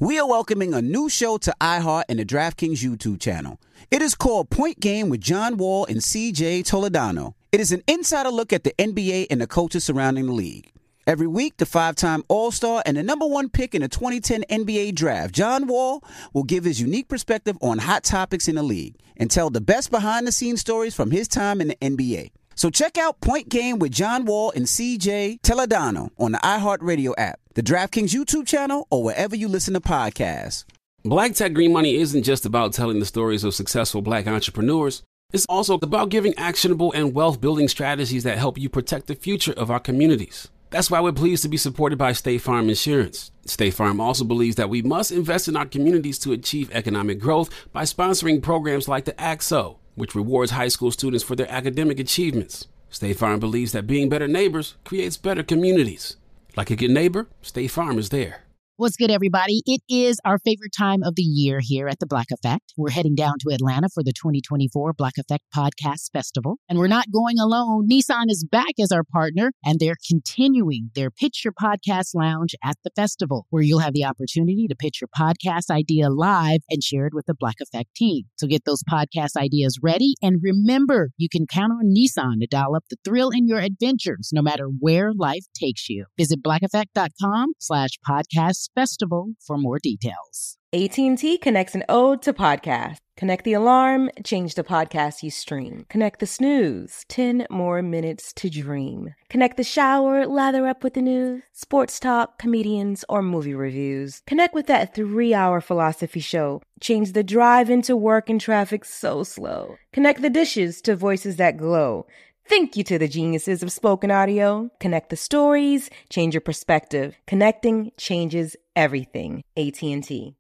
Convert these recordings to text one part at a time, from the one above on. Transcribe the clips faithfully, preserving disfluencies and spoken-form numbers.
We are welcoming a new show to iHeart and the DraftKings YouTube channel. It is called Point Game with John Wall and C J Toledano. It is an insider look at the N B A and the coaches surrounding the league. Every week, the five-time All-Star and the number one pick in the twenty ten N B A Draft, John Wall, will give his unique perspective on hot topics in the league and tell the best behind-the-scenes stories from his time in the N B A. So check out Point Game with John Wall and C J Toledano on the iHeartRadio app, the DraftKings YouTube channel, or wherever you listen to podcasts. Black Tech Green Money isn't just about telling the stories of successful Black entrepreneurs. It's also about giving actionable and wealth-building strategies that help you protect the future of our communities. That's why we're pleased to be supported by State Farm Insurance. State Farm also believes that we must invest in our communities to achieve economic growth by sponsoring programs like the A C S O, which rewards high school students for their academic achievements. State Farm believes that being better neighbors creates better communities. Like a good neighbor, State Farm is there. What's good, everybody? It is our favorite time of the year here at the Black Effect. We're heading down to Atlanta for the twenty twenty-four Black Effect Podcast Festival. And we're not going alone. Nissan is back as our partner, and they're continuing their Pitch Your Podcast Lounge at the festival, where you'll have the opportunity to pitch your podcast idea live and share it with the Black Effect team. So get those podcast ideas ready. And remember, you can count on Nissan to dial up the thrill in your adventures, no matter where life takes you. Visit blackeffect.com slash podcast festival for more details. A T and T connects an ode to podcast. Connect the alarm, change the podcast you stream. Connect the snooze, ten more minutes to dream. Connect the shower, lather up with the news, sports talk, comedians, or movie reviews. Connect with that three-hour philosophy show. Change the drive into work and traffic so slow. Connect the dishes to voices that glow. Thank you to the geniuses of spoken audio. Connect the stories, change your perspective. Connecting changes everything. A T and T.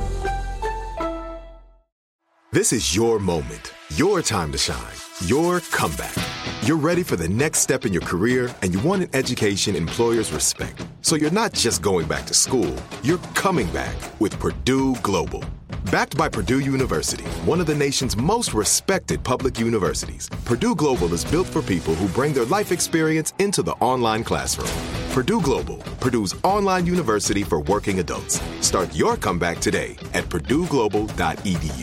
This is your moment, your time to shine, your comeback. You're ready for the next step in your career, and you want an education employers respect. So you're not just going back to school, you're coming back with Purdue Global. Backed by Purdue University, one of the nation's most respected public universities, Purdue Global is built for people who bring their life experience into the online classroom. Purdue Global, Purdue's online university for working adults. Start your comeback today at purdue global dot e d u.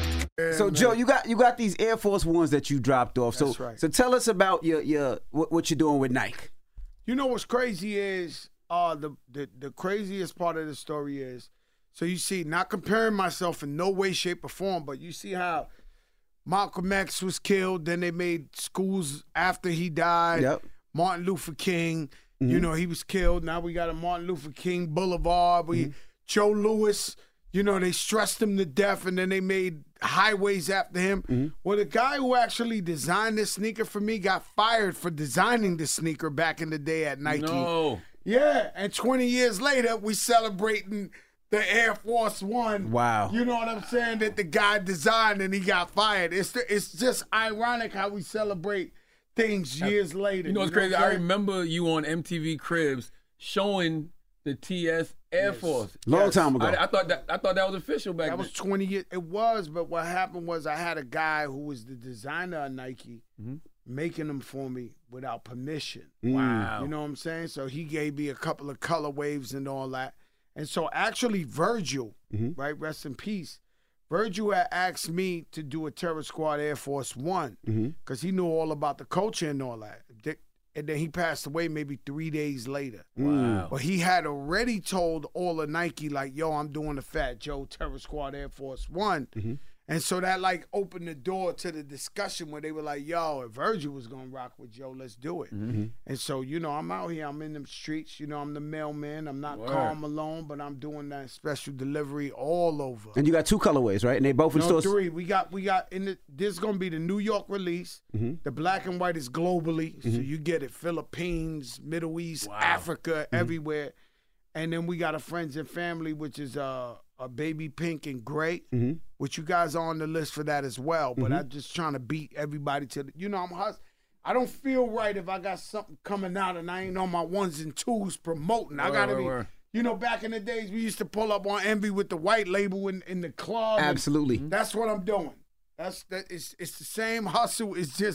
So Joe, you got you got these Air Force Ones that you dropped off. So That's right. so tell us about your your what, what you're doing with Nike. You know what's crazy is uh the, the the craziest part of the story is, so you see, not comparing myself in no way, shape, or form, but you see how Malcolm X was killed, then they made schools after he died. Yep. Martin Luther King, Mm-hmm. you know, he was killed. Now we got a Martin Luther King Boulevard. We Mm-hmm. Joe Louis, you know, they stressed him to death, and then they made highways after him. Mm-hmm. Well, the guy who actually designed this sneaker for me got fired for designing the sneaker back in the day at Nike. No. Yeah, and twenty years later, we celebrating the Air Force One. Wow. You know what I'm saying? That the guy designed and he got fired. It's the, it's just ironic how we celebrate things years later. You know what's what crazy? I'm I saying? remember you on M T V Cribs showing the T S Air Yes. Force. Long Yes. time ago. I, I thought that I thought that was official back That then. was twenty years. It was, but what happened was I had a guy who was the designer of Nike Mm-hmm. making them for me without permission. Wow. You know what I'm saying? So he gave me a couple of color waves and all that. And so actually Virgil, Mm-hmm. right, rest in peace, Virgil had asked me to do a Terror Squad Air Force One Mm-hmm. because he knew all about the culture and all that. Th- And then he passed away maybe three days later. Wow. But he had already told all of Nike, like, yo, I'm doing the Fat Joe Terror Squad Air Force One. Mm-hmm. And so that, like, opened the door to the discussion where they were like, yo, if Virgil was going to rock with Joe, let's do it. Mm-hmm. And so, you know, I'm out here. I'm in them streets. You know, I'm the mailman. I'm not Word. Karl Malone, but I'm doing that special delivery all over. And you got two colorways, right? And they both in No, stores. three. We got, we got, in the, this is going to be the New York release. Mm-hmm. The black and white is globally. So you get it Philippines, Middle East, Wow. Africa, everywhere. And then we got a friends and family, which is uh, a baby pink and gray, Mm-hmm. which you guys are on the list for that as well. But I'm just trying to beat everybody to the, you know, I'm hus- I don't feel right if I got something coming out and I ain't on my ones and twos promoting. I Word, got to word, be, word. you know, back in the days, we used to pull up on Envy with the white label in, in the club. and Absolutely. That's what I'm doing. That's that. It's, it's the same hustle. It's just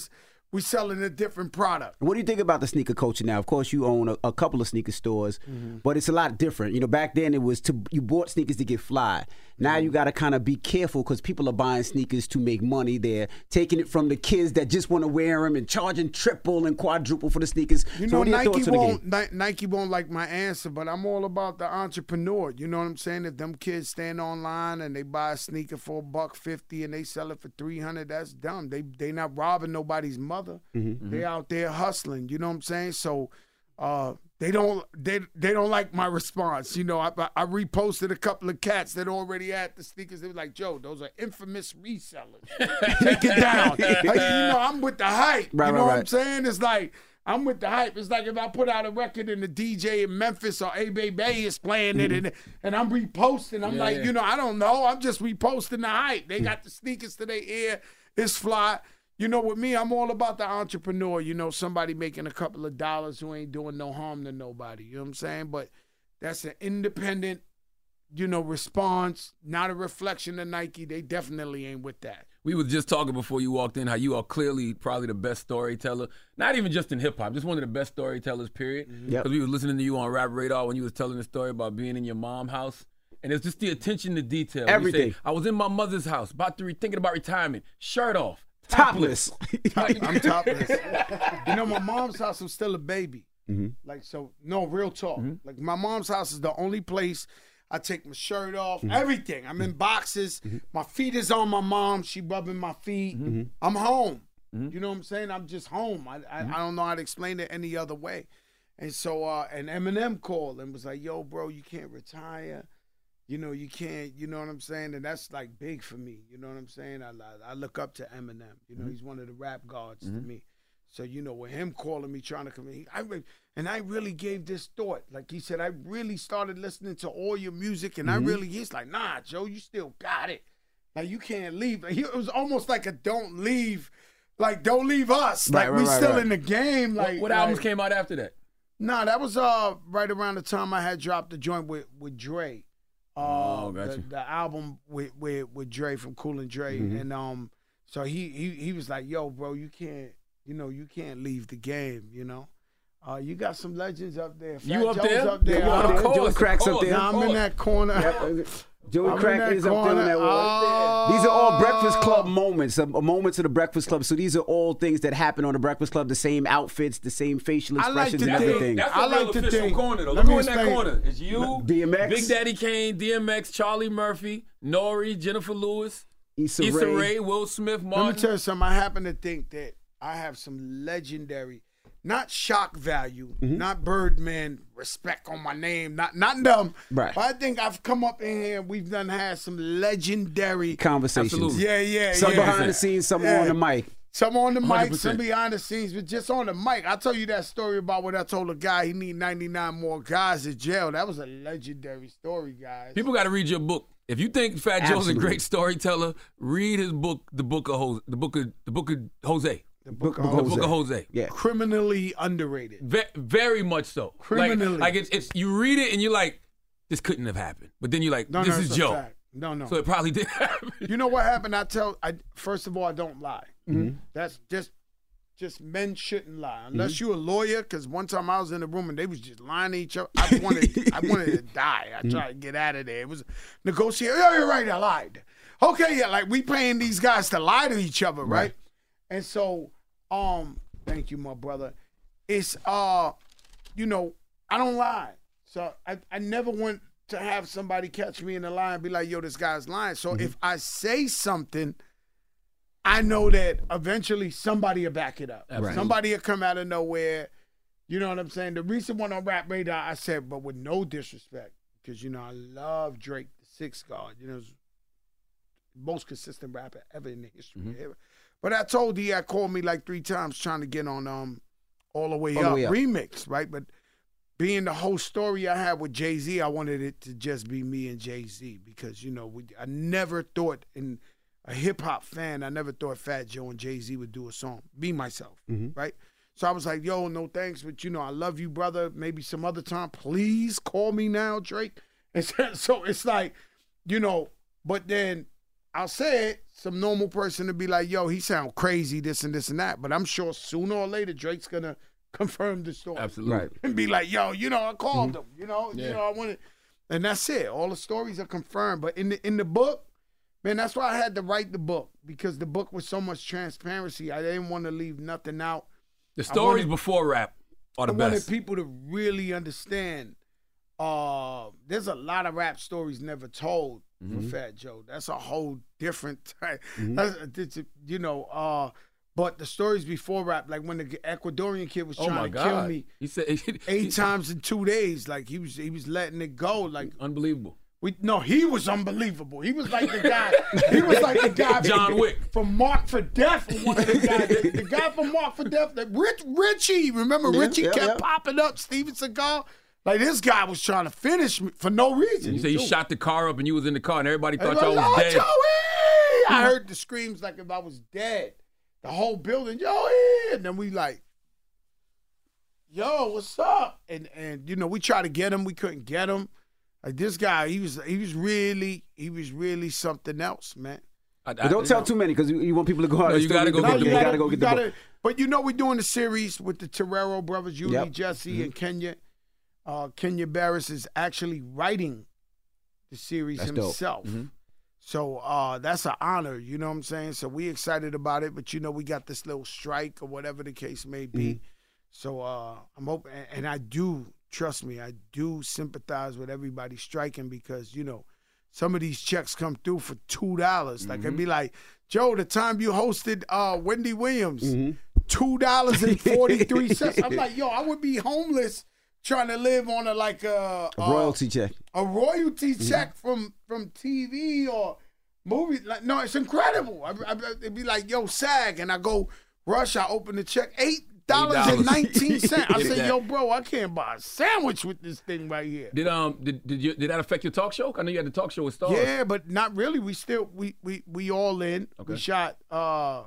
we selling a different product. What do you think about the sneaker culture now? Of course, you own a, a couple of sneaker stores, mm-hmm. but it's a lot different. You know, back then it was to you bought sneakers to get fly. Now mm-hmm. you got to kind of be careful because people are buying sneakers to make money. They're taking it from the kids that just want to wear them and charging triple and quadruple for the sneakers. You so know, Nike won't Ni- Nike won't like my answer, but I'm all about the entrepreneur. You know what I'm saying? If them kids stand online and they buy a sneaker for a buck fifty and they sell it for three hundred, that's dumb. They they not robbing nobody's mother. Mm-hmm. They out there hustling. You know what I'm saying? So uh, they don't they they don't like my response. You know, I, I reposted a couple of cats that already had the sneakers. They were like, Joe, those are infamous resellers. Take it down. Like, you know, I'm with the hype. Right, you know right, what right. I'm saying? It's like, I'm with the hype. It's like if I put out a record and the D J in Memphis or A-Bay Bay is playing mm-hmm. it and, and I'm reposting. I'm yeah, like, yeah. you know, I don't know. I'm just reposting the hype. They got the sneakers to their ear. It's fly. You know, with me, I'm all about the entrepreneur. You know, somebody making a couple of dollars who ain't doing no harm to nobody. You know what I'm saying? But that's an independent, you know, response, not a reflection of Nike. They definitely ain't with that. We were just talking before you walked in how you are clearly probably the best storyteller, not even just in hip-hop, just one of the best storytellers, period. Because yep. we were listening to you on Rap Radar when you was telling the story about being in your mom's house. And it's just the attention to detail. Everything. Say, I was in my mother's house, about to re- thinking about retirement, shirt off. Topless. topless. I'm topless. You know, my mom's house, I'm still a baby. Mm-hmm. Like, so, no, real talk. Mm-hmm. Like, my mom's house is the only place I take my shirt off, mm-hmm. everything. I'm in boxes. Mm-hmm. My feet is on my mom. She rubbing my feet. Mm-hmm. I'm home. Mm-hmm. You know what I'm saying? I'm just home. I, I, mm-hmm. I don't know how to explain it any other way. And so, uh, and Eminem called and was like, yo, bro, you can't retire. You know, you can't, you know what I'm saying? And that's like big for me. You know what I'm saying? I, I look up to Eminem. You know, mm-hmm. he's one of the rap gods mm-hmm. to me. So, you know, with him calling me, trying to come in, I, and I really gave this thought. Like he said, I really started listening to all your music, and mm-hmm. I really, he's like, nah, Joe, you still got it. Like, you can't leave. He, it was almost like a don't leave, like, don't leave us. Right, like, right, we right, still right. in the game. Like, What, what like, albums came out after that? Nah, that was uh right around the time I had dropped the joint with, with Dre. Uh, oh, gotcha. the, the album with, with with Dre from Cool and Dre, mm-hmm. and um, so he he he was like, "Yo, bro, you can't, you know, you can't leave the game, you know. Uh, you got some legends up there. Fat You up Joe's there? up there. Yeah, Uh, of course, Joey of Crack's course, up there. Now I'm in that corner. Yep. Joey I'm Crack in that is up there on corner. that wall. Oh. These are all Breakfast Club moments, uh, moments of the Breakfast Club. So these are all things that happen on the Breakfast Club, the same outfits, the same facial I like expressions to and think- everything. That's I a real like to official think- corner, though. let Look me who in that explain. corner. It's you, D M X. Big Daddy Kane, D M X, Charlie Murphy, Nori, Jennifer Lewis, Issa, Issa Rae. Rae, Will Smith, Let me Martin. tell you something. I happen to think that I have some legendary, not shock value, Mm-hmm. not Birdman respect on my name, not not them. Right. But I think I've come up in here and we've done had some legendary Conversations. Absolutely. Yeah, yeah, Some yeah. behind the scenes, some Yeah. on the mic. Some on the one hundred mic, some percent. behind the scenes, but just on the mic. I'll tell you that story about what I told a guy he need ninety-nine more guys in jail. That was a legendary story, guys. People got to read your book. If you think Fat Joe's a Absolutely. great storyteller, read his book, the book of Jose, the book of the book of Jose, the book, Book of of the book of Jose. Yeah. criminally underrated. Ve- very much so. Criminally. Like, like it's, it's you read it and you're like, this couldn't have happened. But then you're like, No, this no, is it's a Joe. fact. No, no. So it probably did happen. You know what happened? I tell. I first of all, I don't lie. Mm-hmm. That's just, just men shouldn't lie unless mm-hmm. you're a lawyer. Because one time I was in the room and they was just lying to each other. I wanted, I wanted to die. I tried to get out of there. It was negotiating. Oh, you're right. I lied. Okay, yeah. Like we paying these guys to lie to each other, right? right? And so, um, thank you, my brother. It's uh, you know, I don't lie. So I, I never want to have somebody catch me in the lie and be like, yo, this guy's lying. So mm-hmm. if I say something, I know that eventually somebody will back it up. Absolutely. Somebody will come out of nowhere. You know what I'm saying? The recent one on Rap Radar, I said, but with no disrespect, because, you know, I love Drake, the sixth God. You know, most consistent rapper ever in the history. Mm-hmm. But I told D, I called me like three times trying to get on um All the Way All the Up Way Up. remix, right? But being the whole story I had with Jay-Z, I wanted it to just be me and Jay-Z because, you know, we, I never thought in a hip-hop fan, I never thought Fat Joe and Jay-Z would do a song. Be myself, Mm-hmm. right? So I was like, yo, no thanks, but, you know, I love you, brother. Maybe some other time. Please call me now, Drake. And so, so it's like, you know, but then I'll say it, some normal person to be like, yo, he sound crazy, this and this and that. But I'm sure sooner or later Drake's gonna confirm the story. Absolutely. Right. And be like, yo, you know, I called Mm-hmm. him. You know, Yeah. you know, I wanted, and that's it. All the stories are confirmed. But in the in the book, man, that's why I had to write the book, because the book was so much transparency. I didn't want to leave nothing out. The stories wanted- before rap are the I wanted best. people to really understand. Uh, there's a lot of rap stories never told Mm-hmm. for Fat Joe. That's a whole different type. Mm-hmm. That's, it's a- you know, uh, but the stories before rap, like when the Ecuadorian kid was Oh my trying to kill God. me He said eight times in two days, like he was he was letting it go. Like Unbelievable. we no, he was unbelievable. He was like the guy. He was like the guy John Wick. from Mark for Death. One of the guys, the, the guy from Mark for Death, that Rich Richie. Remember Yeah, Richie yeah, kept yeah. popping up. Steven Seagal. Like this guy was trying to finish me for no reason. You said you too. shot the car up and you was in the car and everybody thought Everybody, y'all was "Oh, dead. Joey!" I heard the screams like if I was dead. The whole building, Joey! And then we like, yo, what's up? And and you know, we tried to get him, we couldn't get him. Like this guy, he was he was really he was really something else, man. I, But don't tell too many because you, you want people to go out. No, and you still gotta read go the get book. the You book. gotta go you get the gotta- book. But you know, we're doing the series with the Terrero brothers, Yuli, Yep. Jesse, and Kenya. Uh, Kenya Barris is actually writing the series That's dope. himself. Mm-hmm. So uh, that's an honor, you know what I'm saying? So we excited about it, but you know, we got this little strike or whatever the case may be. Mm-hmm. So uh, I'm hoping, and I do, trust me, I do sympathize with everybody striking because, you know, some of these checks come through for two dollars. Like, Mm-hmm. I'd be like, Joe, the time you hosted uh, Wendy Williams, Mm-hmm. two dollars and forty-three cents. I'm like, yo, I would be homeless trying to live on a, like, a, A royalty check. a royalty Mm-hmm. check from from T V or movie. Like, no, it's incredible. I, I, it'd be like, yo, SAG, and I go rush. I open the check, eight dollars and nineteen cents. I Get say, that. yo, bro, I can't buy a sandwich with this thing right here. Did um did did you did that affect your talk show? I know you had the talk show with Stars. Yeah, but not really. We still we we we all in. Okay. We shot uh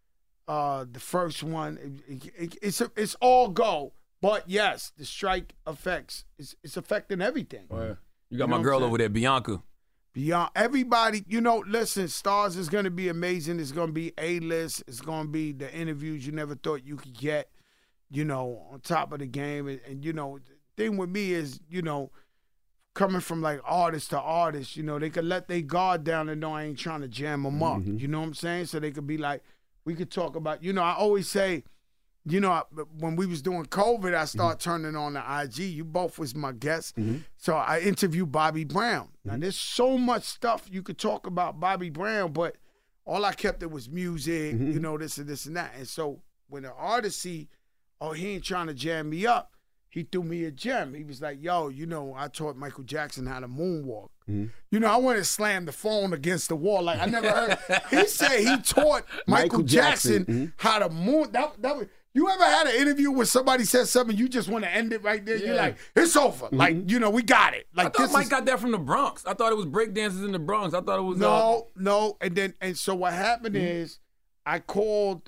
uh the first one. It, it, it, it's it's all go. But yes, the strike affects. It's it's affecting everything. Oh, yeah. You got You know my what girl I'm saying? over there, Bianca. Beyond everybody, you know, listen, Stars is going to be amazing. It's going to be A-list. It's going to be the interviews you never thought you could get, you know, on top of the game. And, and, you know, the thing with me is, you know, coming from like artist to artist, you know, they could let their guard down and know I ain't trying to jam them up. You know what I'm saying? So they could be like, we could talk about, you know, I always say, you know, when we was doing COVID, I started turning on the I G. You both was my guests. So I interviewed Bobby Brown. Now, there's so much stuff you could talk about Bobby Brown, but all I kept it was music, you know, this and this and that. And so when the artist see, oh, he ain't trying to jam me up, he threw me a gem. He was like, yo, you know, I taught Michael Jackson how to moonwalk. You know, I went and slammed the phone against the wall. Like, I never heard. He said he taught Michael, Michael Jackson, Jackson. how to moon. That, that was, you ever had an interview where somebody said something, you just want to end it right there? You're Yeah. like, it's over. Like, you know, we got it. I Like, thought this Mike is, got that from the Bronx. I thought it was breakdancers in the Bronx. I thought it was uh, no, no. And then, and so what happened is I called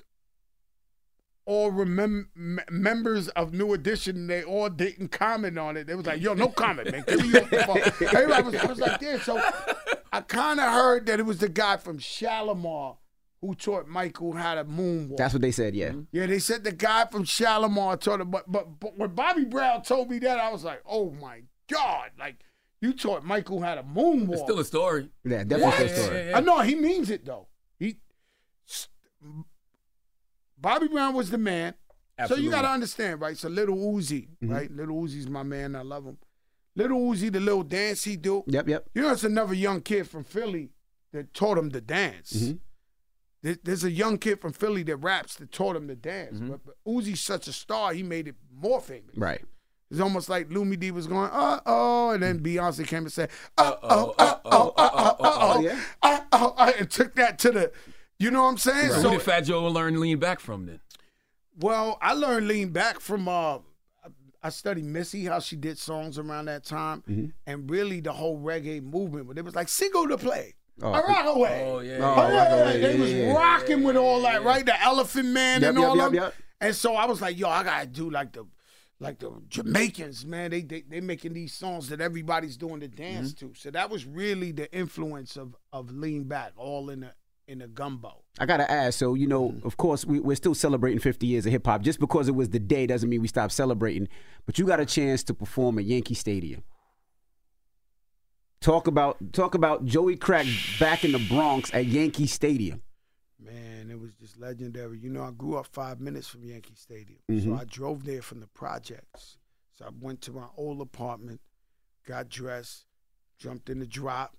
all remem- m- members of New Edition, and they all didn't comment on it. They was like, yo, no comment, man. Get me off the phone. Everybody was, I was like, yeah. So I kind of heard that it was the guy from Shalimar who taught Michael how to moonwalk. That's what they said, yeah. Yeah, they said the guy from Shalimar taught him, but, but but when Bobby Brown told me that, I was like, oh my God, like you taught Michael how to moonwalk. It's still a story. Yeah, definitely What? a story. Yeah, yeah. I know he means it though. He Bobby Brown was the man. So Absolutely. you gotta understand, right? So Little Uzi, right? Little Uzi's my man. I love him. Little Uzi, the little dance he do. Yep, yep. You know, it's another young kid from Philly that taught him to dance. Mm-hmm. There- There's a young kid from Philly that raps that taught him to dance. But, but Uzi's such a star, he made it more famous. Right. It's almost like Lumi D was going, uh oh, and then Beyonce came and said, uh oh, uh oh, uh oh, uh oh, yeah. uh oh, and took that to the, you know what I'm saying? So So, who did Fat Joe learn to lean back from then? well, I learned lean back from, uh, I studied Missy, how she did songs around that time, Mm-hmm. and really the whole reggae movement. But it was like single to play. Oh, I rock away. Oh yeah. Oh, Oh, yeah, Rock yeah, Away, they yeah, was yeah, yeah. rocking with all that, right? The Elephant Man Yep, and yep, all yep, of them. yep. And so I was like, yo, I gotta do like the, like the Jamaicans, man, they they they making these songs that everybody's doing the dance mm-hmm. to. So that was really the influence of of Lean Back, all in the in the gumbo. I gotta ask, so you know, of course, we, we're still celebrating fifty years of hip hop. Just because it was the day doesn't mean we stopped celebrating. But you got a chance to perform at Yankee Stadium. Talk about talk about Joey Crack back in the Bronx at Yankee Stadium. Man, it was just legendary. You know, I grew up five minutes from Yankee Stadium. Mm-hmm. So I drove there from the projects. So I went to my old apartment, got dressed, jumped in the drop,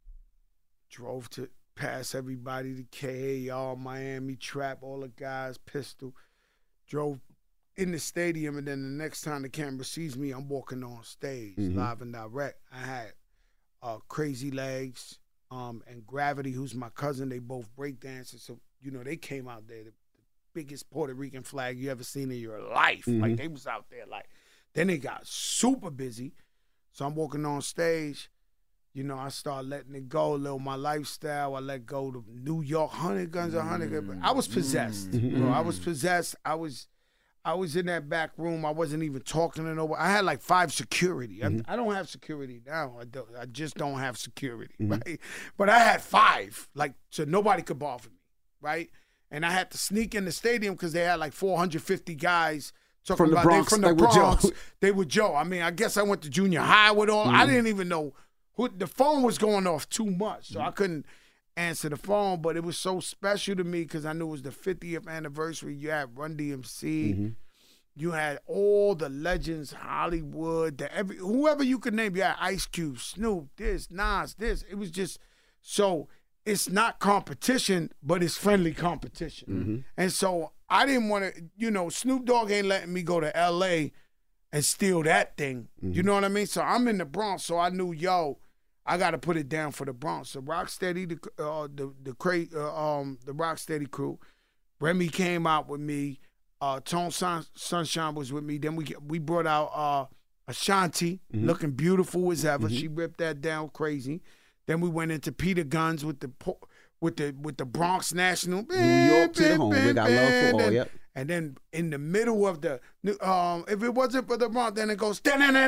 drove to past everybody to K A R, Miami, Trap, all the guys, Pistol. Drove in the stadium, and then the next time the camera sees me, I'm walking on stage, mm-hmm. live and direct. I had uh, Crazy Legs, Um, and Gravity, who's my cousin, they both break dancers. So, you know, they came out there, the, the biggest Puerto Rican flag you ever seen in your life. Mm-hmm. Like, they was out there, like, then they got super busy. So I'm walking on stage. You know, I started letting it go, a little my lifestyle. I let go to New York, hundred guns, a hundred guns. I was possessed. Mm-hmm. Bro, I was possessed. I was I was in that back room. I wasn't even talking to nobody. I had like five security. Mm-hmm. I, I don't have security now. I, don't, I just don't have security, mm-hmm. right? But I had five, like, so nobody could bother me, right? And I had to sneak in the stadium because they had like four hundred fifty guys talking from the about Bronx. They from the they Bronx. Were Joe. They were Joe. I mean, I guess I went to junior high with all. Mm-hmm. I didn't even know who. The phone was going off too much, so mm-hmm. I couldn't answer the phone. But it was so special to me because I knew it was the fiftieth anniversary. You had Run D M C. Mm-hmm. You had all the legends, Hollywood, the every whoever you could name. You had Ice Cube, Snoop, this, Nas, this. It was just so. It's not competition, but it's friendly competition. Mm-hmm. And so I didn't want to. You know, Snoop Dogg ain't letting me go to L A and steal that thing. Mm-hmm. You know what I mean? So I'm in the Bronx, so I knew, yo, I got to put it down for the Bronx. So Rocksteady, the uh, the the cra- uh, um the Rocksteady crew, Remy came out with me. Uh, Tone Sun- Sunshine was with me. Then we we brought out uh, Ashanti, mm-hmm. looking beautiful as ever. Mm-hmm. She ripped that down crazy. Then we went into Peter Guns with the with the with the Bronx National. New York to the home. We got love for all. And, yep. And then in the middle of the, um, if it wasn't for the Bronx, then it goes.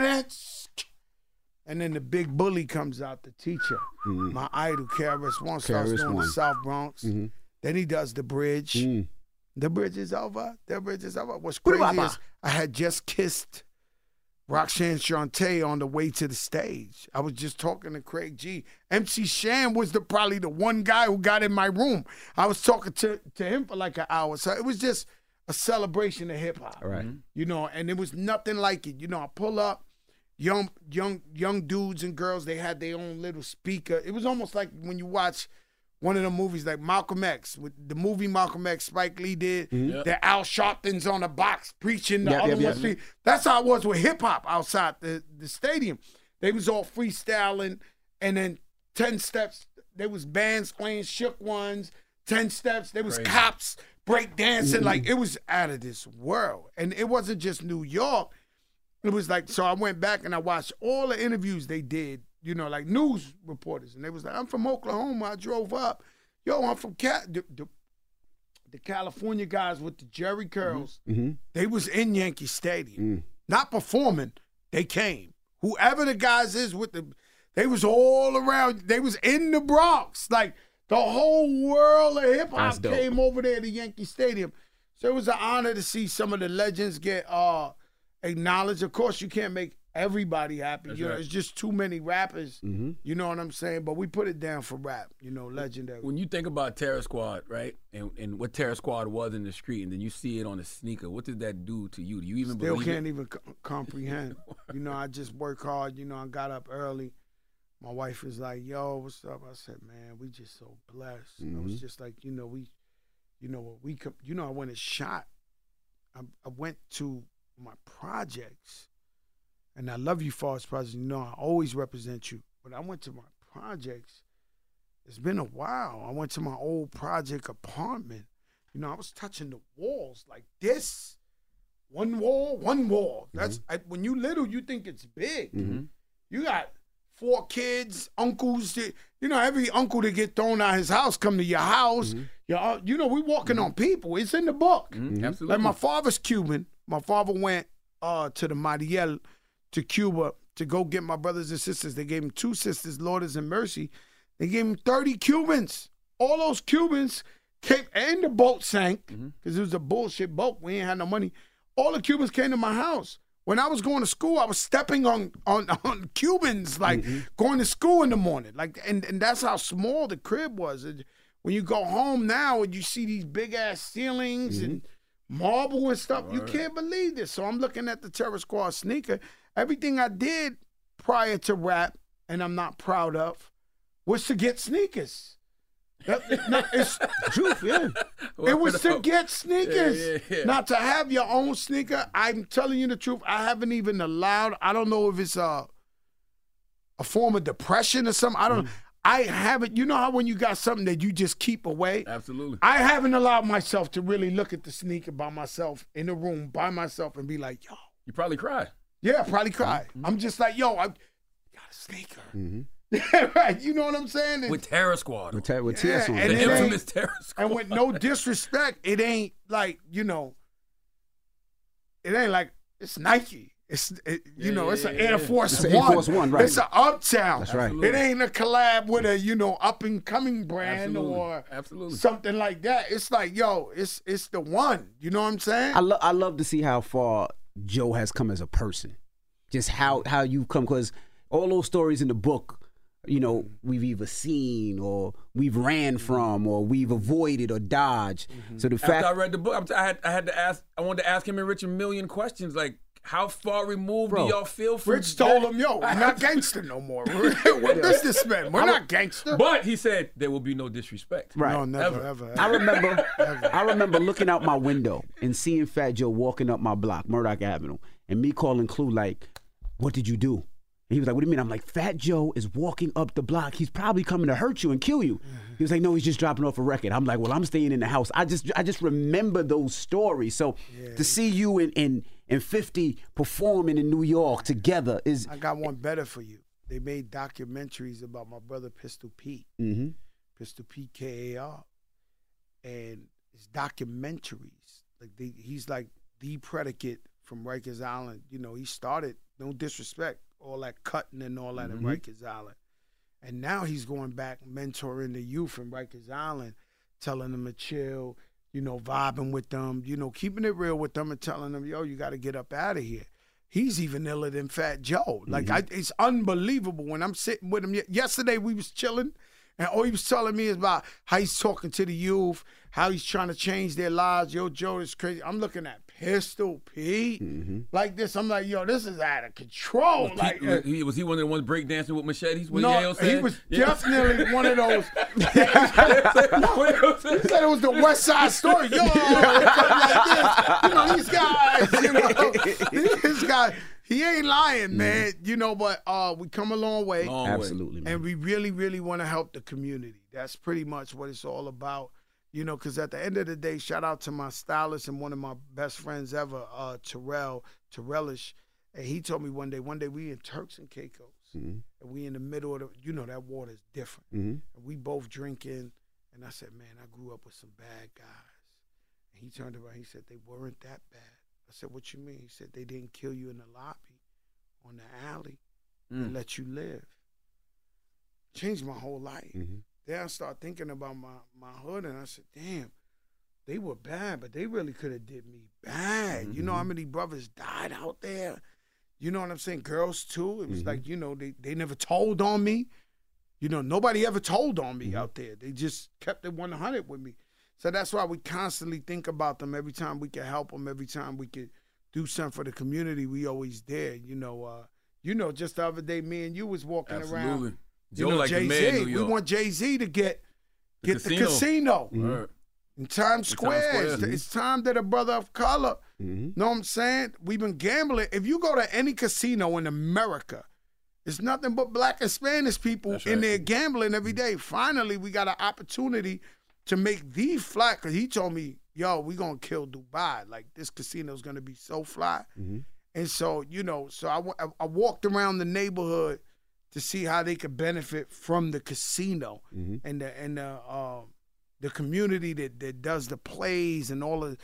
And then the big bully comes out, the teacher, mm-hmm. my idol, K R S One, starts doing the South Bronx. Mm-hmm. Then he does the bridge. Mm. The bridge is over. The bridge is over. What's crazy is I had just kissed Roxanne Shante on the way to the stage. I was just talking to Craig G. M C Shan was the probably the one guy who got in my room. I was talking to, to him for like an hour. So it was just a celebration of hip hop. Right. You know, and it was nothing like it. You know, I pull up, young, young, young dudes and girls, they had their own little speaker. It was almost like when you watch one of the movies like Malcolm X, with the movie Malcolm X, Spike Lee did, mm-hmm. yep. that Al Sharpton's on the box preaching, the yep, other yep, one yep. That's how it was with hip-hop outside the, the stadium. They was all freestyling, and then ten steps, there was bands playing Shook Ones, ten steps, there was Crazy. Cops break dancing, mm-hmm. like it was out of this world. And it wasn't just New York. It was like, so I went back and I watched all the interviews they did, you know, like news reporters. And they was like, I'm from Oklahoma. I drove up. Yo, I'm from Cal. The, the, the California guys with the Jerry curls, mm-hmm. they was in Yankee Stadium. Mm. Not performing. They came. Whoever the guys is with the, they was all around. They was in the Bronx. Like, the whole world of hip-hop came over there to Yankee Stadium. So it was an honor to see some of the legends get uh, acknowledged. Of course, you can't make everybody happy. That's you know, right. It's just too many rappers. Mm-hmm. You know what I'm saying? But we put it down for rap, you know, legendary. When you think about Terror Squad, right, and, and what Terror Squad was in the street, and then you see it on a sneaker, what did that do to you? Do you even Still believe can't it? even co- comprehend. You know, I just work hard. You know, I got up early. My wife was like, yo, what's up? I said, man, we just so blessed. Mm-hmm. I was just like, you know, we, you know, we, you know, I went and shot. I, I went to my projects, and I love you, Forest Project. You know, I always represent you. But I went to my projects. It's been a while. I went to my old project apartment. You know, I was touching the walls like this. One wall, one wall. That's mm-hmm. I, when you little, you think it's big. Mm-hmm. You got four kids, uncles. You know, every uncle that get thrown out of his house come to your house. Mm-hmm. You, you know, we walking mm-hmm. on people. It's in the book. Mm-hmm. Absolutely. Like my father's Cuban. My father went uh, to the Mariel, to Cuba, to go get my brothers and sisters. They gave him two sisters, Lourdes and Mercy. They gave him thirty Cubans. All those Cubans came, and the boat sank, because mm-hmm. it was a bullshit boat. We ain't had no money. All the Cubans came to my house. When I was going to school, I was stepping on on, on Cubans, like mm-hmm. going to school in the morning. Like, and, and that's how small the crib was. And when you go home now and you see these big-ass ceilings mm-hmm. and marble and stuff, right. you can't believe this. So I'm looking at the Terror Squad sneaker. Everything I did prior to rap, and I'm not proud of, was to get sneakers. That, no, it's truth, yeah. It was to get sneakers, yeah, yeah, yeah. not to have your own sneaker. I'm telling you the truth. I haven't even allowed. I don't know if it's a a form of depression or something. I don't. Mm. I haven't. You know how when you got something that you just keep away. Absolutely. I haven't allowed myself to really look at the sneaker by myself in the room by myself and be like, yo. You probably cry. Yeah, probably cry. Mm-hmm. I'm just like, yo, I got a sneaker. Mm-hmm. Right, you know what I'm saying? And, with Terror Squad. With, ter- with yeah, and the infamous Terror Squad. And with no disrespect, it ain't like, you know, it ain't like, it's Nike. It's, it, you yeah, know, it's yeah, an yeah, Air Force it's One. Air Force One, right. It's an Uptown. That's right. It ain't a collab with a, you know, up-and-coming brand Absolutely. or Absolutely. something like that. It's like, yo, it's it's the one. You know what I'm saying? I, lo- I love to see how far Joe has come as a person. Just how, how you've come, because all those stories in the book, you know, we've either seen or we've ran from or we've avoided or dodged. Mm-hmm. So the fact After I read the book, I had I had to ask. I wanted to ask him and Rich a million questions, like how far removed Bro, do y'all feel from? Rich told him, "Yo, we're not gangster no more. We're, we're businessmen. We're not gangster." But he said there will be no disrespect. Right? No, never, ever. ever, ever. I remember. ever. I remember looking out my window and seeing Fat Joe walking up my block, Murdoch Avenue, and me calling Clue like, "What did you do?" And he was like, "What do you mean?" I'm like, "Fat Joe is walking up the block. He's probably coming to hurt you and kill you." Mm-hmm. He was like, "No, he's just dropping off a record." I'm like, "Well, I'm staying in the house." I just I just remember those stories. So yeah. to see you in, in, in fifty performing in New York together is... I got one better for you. They made documentaries about my brother Pistol Pete. Mm-hmm. Pistol Pete K A R. And it's documentaries. Like they, he's like the predicate from Rikers Island. You know, he started, no disrespect, all that cutting and all that mm-hmm. in Rikers Island. And now he's going back mentoring the youth in Rikers Island, telling them to chill, you know, vibing with them, you know, keeping it real with them and telling them, yo, you got to get up out of here. He's even iller than Fat Joe. Like, mm-hmm. I, it's unbelievable when I'm sitting with him. Yesterday we was chilling, and all he was telling me is about how he's talking to the youth, how he's trying to change their lives. Yo, Joe, is crazy. I'm looking at Pistol Pete mm-hmm. like this. I'm like, yo, this is out of control. Was, like, he, was, he, was he one of the ones breakdancing with machetes? What no, Yale said? he was yeah. definitely one of those. He said it was the West Side Story. Yo, like this. You know, these guys, you know, these guys. He ain't lying, man. Mm-hmm. You know, but uh, we come a long way. Long Absolutely, way. man. And we really, really want to help the community. That's pretty much what it's all about. You know, because at the end of the day, shout out to my stylist and one of my best friends ever, uh, Terrell, Terrellish. And he told me one day, one day we in Turks and Caicos. Mm-hmm. And we in the middle of the, you know, that water's different. Mm-hmm. And we both drinking. And I said, man, I grew up with some bad guys. And he turned around, he said, they weren't that bad. I said, what you mean? He said, they didn't kill you in the lobby, on the alley, mm. and let you live. Changed my whole life. Mm-hmm. Then I started thinking about my, my hood, and I said, damn, they were bad, but they really could have did me bad. Mm-hmm. You know how many brothers died out there? You know what I'm saying? Girls, too. It was mm-hmm. like, you know, they, they never told on me. You know, nobody ever told on me mm-hmm. out there. They just kept it one hundred with me. So that's why we constantly think about them every time we can help them, every time we could do something for the community. We always there. You know, uh, you know, just the other day, me and you was walking Absolutely. around. Joe You know, like the man in Jay-Z. New We York. want Jay-Z to get The get casino. the casino Mm-hmm. in Times Square. Square. It's, it's time that a brother of color. Mm-hmm. Know what I'm saying? We've been gambling. If you go to any casino in America, it's nothing but black and Spanish people That's in right. there gambling every day. Finally, we got an opportunity to make the fly, because he told me, yo, we going to kill Dubai. Like, this casino is going to be so fly. Mm-hmm. And so, you know, so I, I, I walked around the neighborhood to see how they could benefit from the casino Mm-hmm. and the and the uh, the community that, that does the plays and all of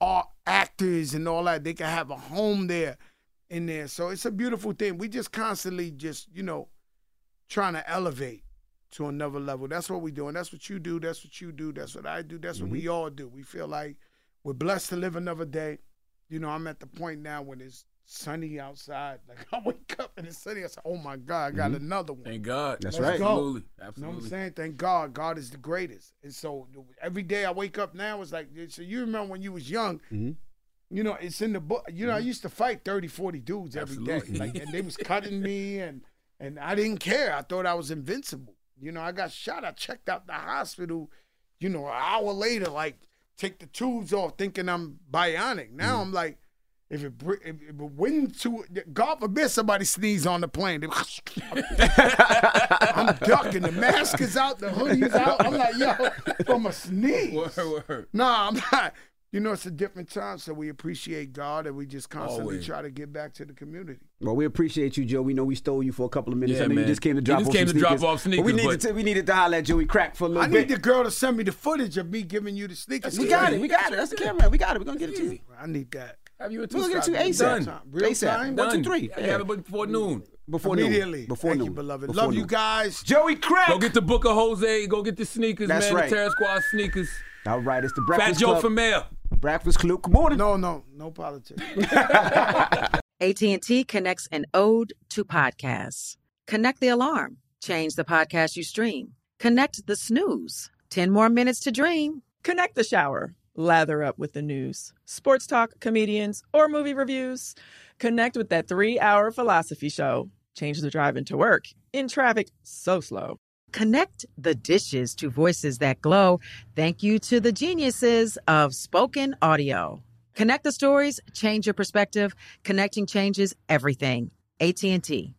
art actors and all that. They can have a home there in there. So it's a beautiful thing. We just constantly just, you know, trying to elevate to another level. That's what we're doing. That's what you do. That's what you do. That's what I do. That's what mm-hmm. we all do. We feel like we're blessed to live another day. You know, I'm at the point now when it's sunny outside. Like, I wake up and it's sunny. I say, oh, my God, I got mm-hmm. another one. Thank God. That's Let's right. go. Absolutely. Absolutely. You know what I'm saying? Thank God. God is the greatest. And so every day I wake up now, it's like, so you remember when you was young, mm-hmm. you know, it's in the book. You know, mm-hmm. I used to fight thirty, forty dudes every Absolutely. day. Like, and they was cutting me, and and I didn't care. I thought I was invincible. You know, I got shot. I checked out the hospital, you know, an hour later, like, take the tubes off thinking I'm bionic. Now mm-hmm. I'm like, if it, if it wind to, God forbid somebody sneeze on the plane. I'm ducking. The mask is out. The hoodie's out. I'm like, yo, from a sneeze. Word, word. Nah, I'm not. You know, it's a different time, so we appreciate God, and we just constantly Always. try to get back to the community. Well, we appreciate you, Joe. We know we stole you for a couple of minutes. Yeah, I know man. you just came to drop you just off came some to sneakers. drop off sneakers. But we needed but... to we needed to holler at Joey Crack for a little I bit. need the girl to send me the footage of me giving you the sneakers. We got it. We got it. That's the camera. We got it. We're going to get it to you. I need that. Have you We're going to get it to you ASAP. Real ASAP. time? One, two, Done. three. Yeah. Have it before noon. Before Immediately. noon. Before Thank noon. you, beloved. Before Love noon. you guys. Joey Crack. Go get the Book of Jose. Go get the sneakers, That's man. right. The Terror Squad sneakers. All right. It's the Fat Breakfast Joe Club. for mayor. Breakfast Club. Good morning. No, no. No politics. A T and T connects an ode to podcasts. Connect the alarm. Change the podcast you stream. Connect the snooze. ten more minutes to dream. Connect the shower. Lather up with the news. Sports talk, comedians, or movie reviews. Connect with that three-hour philosophy show. Change the drive into work in traffic so slow. Connect the dishes to voices that glow. Thank you to the geniuses of spoken audio. Connect the stories, change your perspective. Connecting changes everything. A T and T.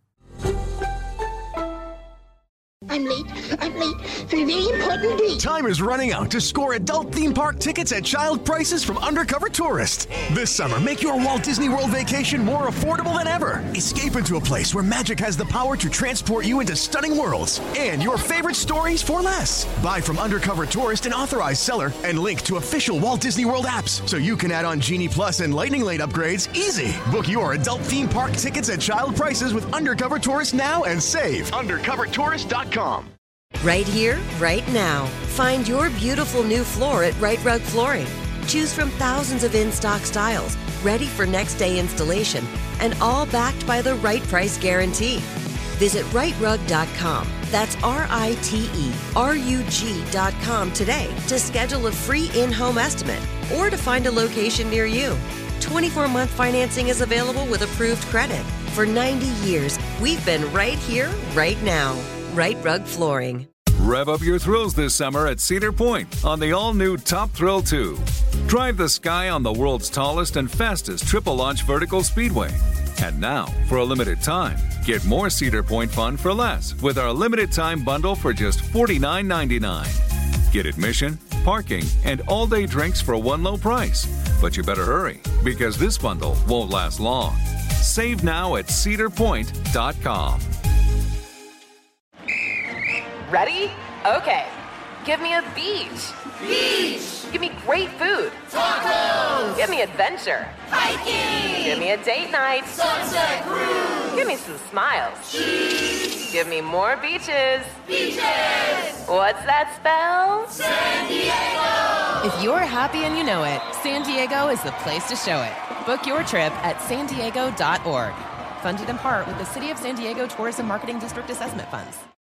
I'm late. I'm late for a very important date. Time is running out to score adult theme park tickets at child prices from Undercover Tourist. This summer, make your Walt Disney World vacation more affordable than ever. Escape into a place where magic has the power to transport you into stunning worlds and your favorite stories for less. Buy from Undercover Tourist, an authorized seller, and link to official Walt Disney World apps so you can add on Genie Plus and Lightning Lane upgrades easy. Book your adult theme park tickets at child prices with Undercover Tourist now and save. undercover tourist dot com. Right here, right now. Find your beautiful new floor at Right Rug Flooring. Choose from thousands of in-stock styles, ready for next day installation, and all backed by the right price guarantee. Visit right rug dot com. That's R I T E R U G dot com today to schedule a free in-home estimate or to find a location near you. twenty-four month financing is available with approved credit. For ninety years, we've been right here, right now. Right Rug Flooring. Rev up your thrills this summer at Cedar Point on the all-new Top Thrill two. Drive the sky on the world's tallest and fastest triple-launch vertical speedway. And now, for a limited time, get more Cedar Point fun for less with our limited-time bundle for just forty-nine ninety-nine. Get admission, parking, and all-day drinks for one low price. But you better hurry, because this bundle won't last long. Save now at cedar point dot com. Ready? Okay. Give me a beach. Beach. Give me great food. Tacos. Give me adventure. Hiking. Give me a date night. Sunset cruise. Give me some smiles. Cheese. Give me more beaches. Beaches. What's that spell? San Diego. If you're happy and you know it, San Diego is the place to show it. Book your trip at san diego dot org. Funded in part with the City of San Diego Tourism Marketing District Assessment Funds.